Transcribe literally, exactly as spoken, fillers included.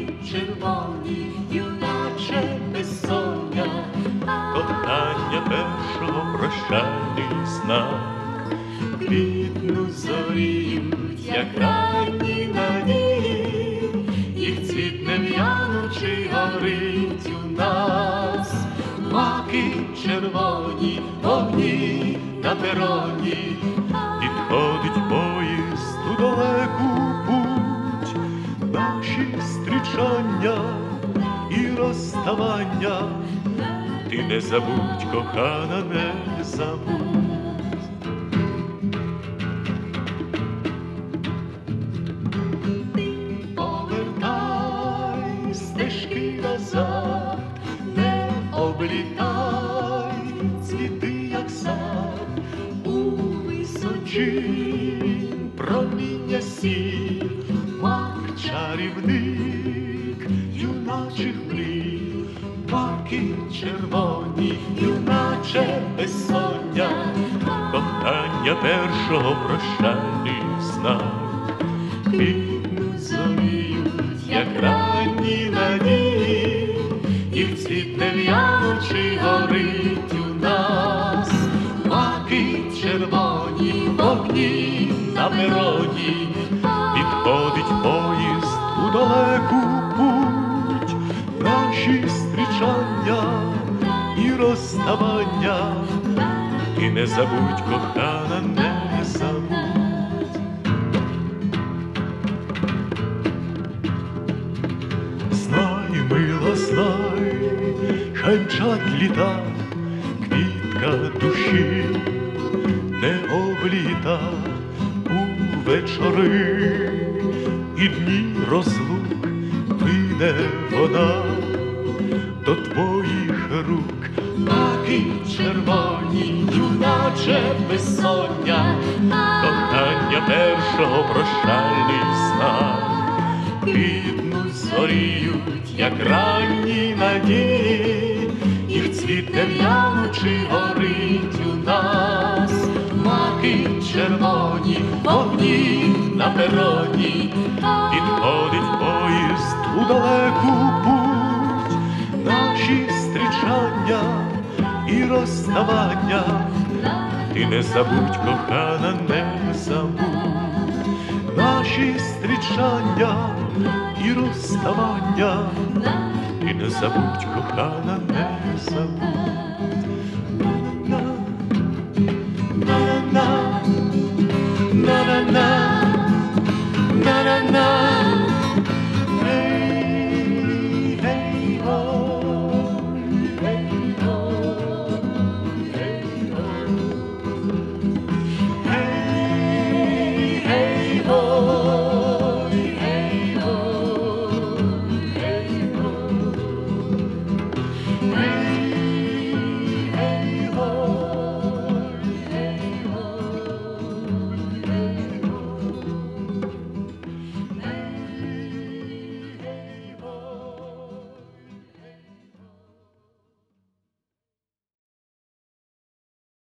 червоні, юначе безсоння, кохання першого прощальний знак. Квітну зоріють, як ранні надії, їх цвіт не в'янучий горить у нас. Маки червоні, вогні на пероні, підходить поїзд у далеку путь. Наші зустрічання і розставання ти не забудь, кохана, не забудь. Повертай стежки назад, не облітай цвіти, як сад, у височі проміння сіль, мак чарівник юначих мрій. Маки червоні, юначе безсоння, кохання першого прощальний знак. Квітну зоріють, як ранні надії, їх цвіт не в'янучий горить у нас. Маки червоні, вогні на пероні, підходить поїзд у далеку путь. Наші зустрічання і розставання ти не забудь, кохана, не забудь. Знай, мила, знай, хай мчать літа, квітка душі не обліта у вечори і дні розлук. Прийде вона до твоїх рук. Маки червоні, юначе безсоння, кохання першого прощальний знак. Квітну зоріють, як ранні надії, їх цвіт не в'янучий горить у нас. Маки червоні, вогні на пероні, підходить поїзд у далеку путь. Наші зустрічання і розставання ти не забудь, кохана, не забудь. Наші зустрічання і розставання ти не забудь, кохана, не забудь. На-на-на, на-на-на.